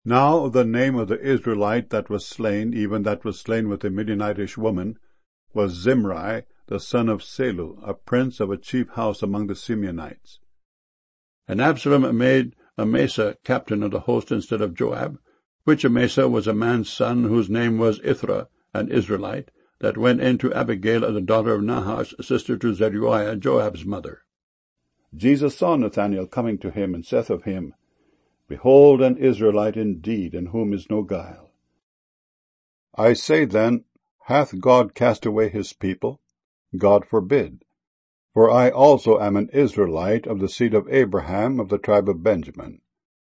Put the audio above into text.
Now the name of the Israelite that was slain, even that was slain with a Midianitish woman, was Zimri, the son of Salu, a prince of a chief house among the Simeonites. And Absalom made Amasa captain of the host instead of Joab, which Amasa was a man's son, whose name was Ithra, an Israelite, that went in to Abigail, the daughter of Nahash, sister to Zeruiah, Joab's mother. Jesus saw Nathanael coming to him, and saith of him, Behold an Israelite indeed, in whom is no guile. I say then, hath God cast away his people? God forbid. For I also am an Israelite of the seed of Abraham, of the tribe of Benjamin.